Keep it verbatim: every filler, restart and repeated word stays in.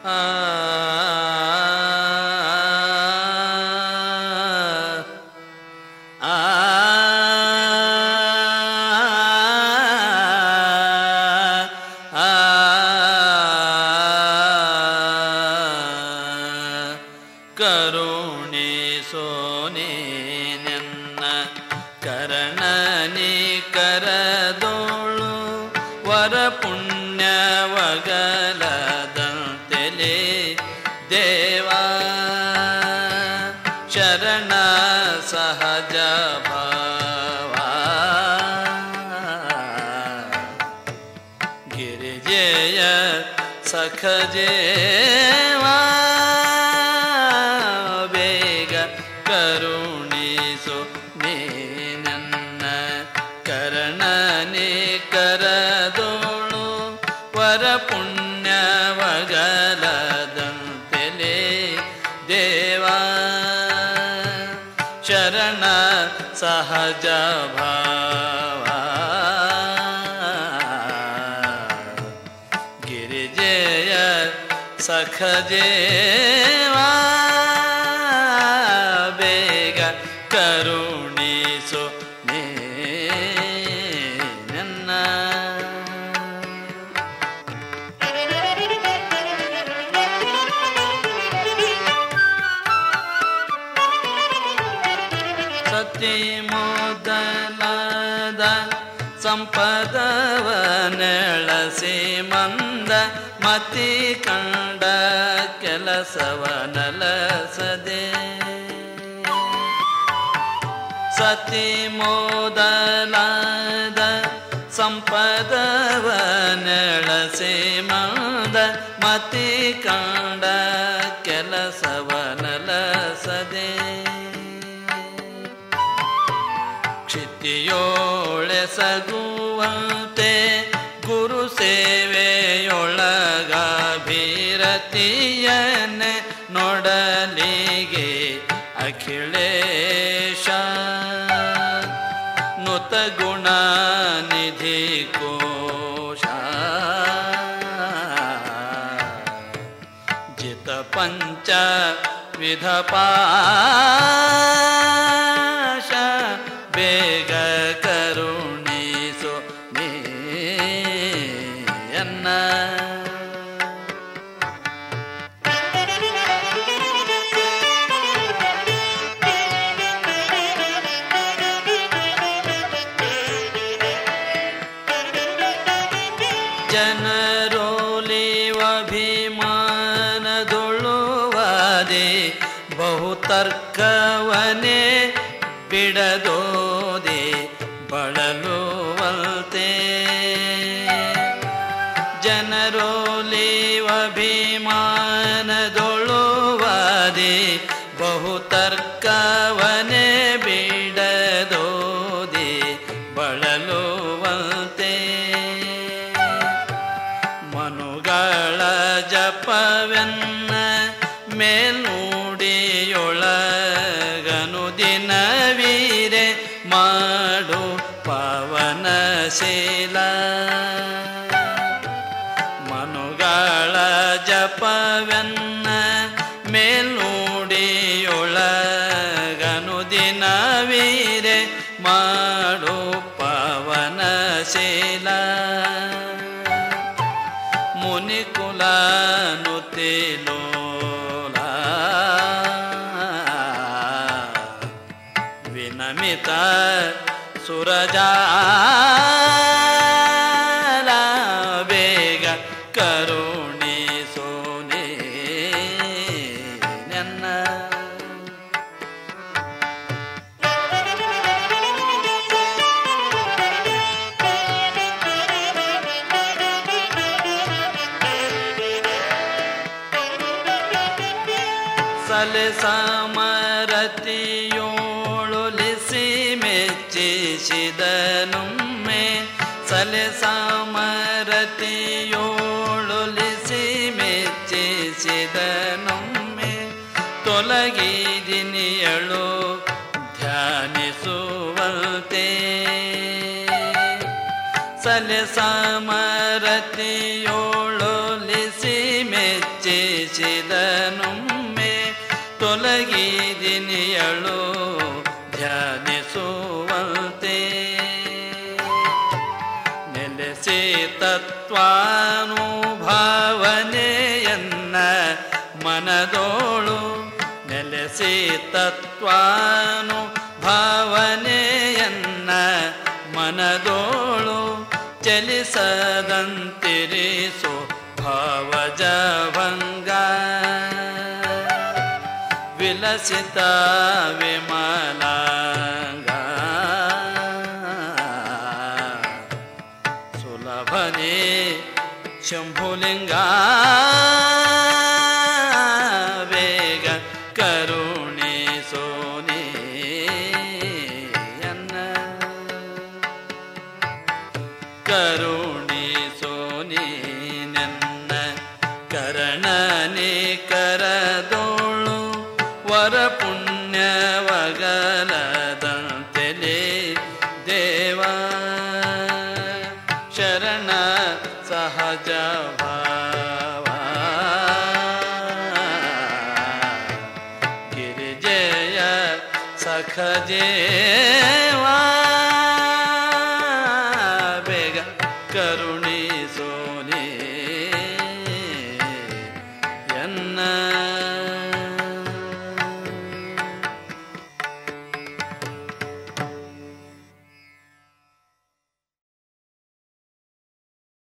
ಆ ಸಖಜೇವಾ ಬೇಗ ಕರುಣಿಸು ನೀ ನನ್ನ ಕರ್ಣನೆ ಕರದೋಳು ವರ ಪುಣ್ಯವಗಲದಂತೆಲೆ ದೇವಾ ಶರಣ ಸಹಜ ಭಾವ ಸಖಜೇವಾ ಬೇಗ ಕರುಣಿಸು ನೀ ನನ್ನ ಸತಿ ಮೊದಲಾದ ಸಂಪದವ ನೆಳಸಿ ಮಂದ ಮತಿ ಕಂಡ ಕೆಲಸವನಲಸದೆ ಸತಿ ಮೊದಲಾದ ಸಂಪದವ ನೆಳಸಿ ಮಂದ ಮತಿ ಕಂಡ ಕೆಲಸವನಲಸದೆ ಕ್ಷಿತಿಯೋಳೆ ಸಗುವಂತೆ ಗುರು ಸೇವೆಯೊಳಗಾಭೀರತಿಯನ್ನೇ ನೋಡಲಿಗೆ ಅಖಿಲೇಶ ನುತ ಗುಣ ನಿಧಿ ಕೋಶ ಜಿತ ಪಂಚ ವಿಧ ಪಾಶ ಬೇಗ ಕರುಣಿಸು ನೀ ಎನ್ನ ಜನರೋಲಿವಭಿಮಾನದೊಳುವದೆ ಬಹುತರ್ಕವನೇ ಬಿಡದೋದೆ ಬಳಲುವಂತೆ ಜನರೋಲಿವಭಿಮಾನದೊಳುವದೆ ಬಹುತರ್ಕವನೇ ಬಿಡದೋದೆ ಬಳಲುವಂತೆ ಮನುಗಳ ಜಪವೆನ್ನ ಮೇಲ್ನುಡಿಯೊಳಗನು ದಿನವೀರೆ ಮಾಡು ಪವನಶೀಲ ಮನುಗಳ ಜಪವೆನ್ನ ಮೇಲ್ನುಡಿಯೊಳಗನು ದಿನವೀರೆ ಮಾಡು ಪವನಶೀಲ ಮುನಿಕುಲನು ತಿಲೋಲ ವಿನಮಿತ ಸುರಜಾಲ ಬೇಗ ಕರುಣಿಸು ನೀ ನನ್ನ ಸಲೆ ಸಮರತಿಯೋಳುಲಿಸಿ ಮೆಚ್ಚಿಸಿದನೊಮ್ಮೆ ಸಲೆ ಸಮರತಿಯೋಳುಲಿಸಿ ಮೆಚ್ಚಿಸಿದನೊಮ್ಮೆ ತೊಲಗಿದಿನಿಯಳು ಧ್ಯಾನಿಸುವಂತೆ ಸಲೆ ಸಮರತಿಯೋಳುಲಿಸಿ ಮೆಚ್ಚಿ ತತ್ವಾನುಭಾವನೆಯನ್ನ ಮನದೋಳು ನೆಲೆಸಿ ತತ್ವಾನುಭಾವನೆಯನ್ನ ಮನದೋಳು ಚಲಿಸದಂತಿರಿಸೋ ಭಾವಜಭಂಗ ವಿಲಸಿತ ವಿಮಲಾಂಗ ಸುಲಭನೆ ಶಂಭುಲಿಂಗ ವೇಗ ಕರುಣಿಸೋ ನೀಯನ್ನ ಕರುಣಿಸೋ ನೀನೆನ್ನ ಕರಣನೆ ಕರದೋಳು ವರ ಪುಣ್ಯವಗಲದಂತೆಲೆ ದೇವ ಶರಣ ಸಹಜ ಭಾವ ಗಿರಿಜಯ ಸಖಜೇವ ಬೇಗ ಕರುಣಿಸೋ ನೀ ಎನ್ನ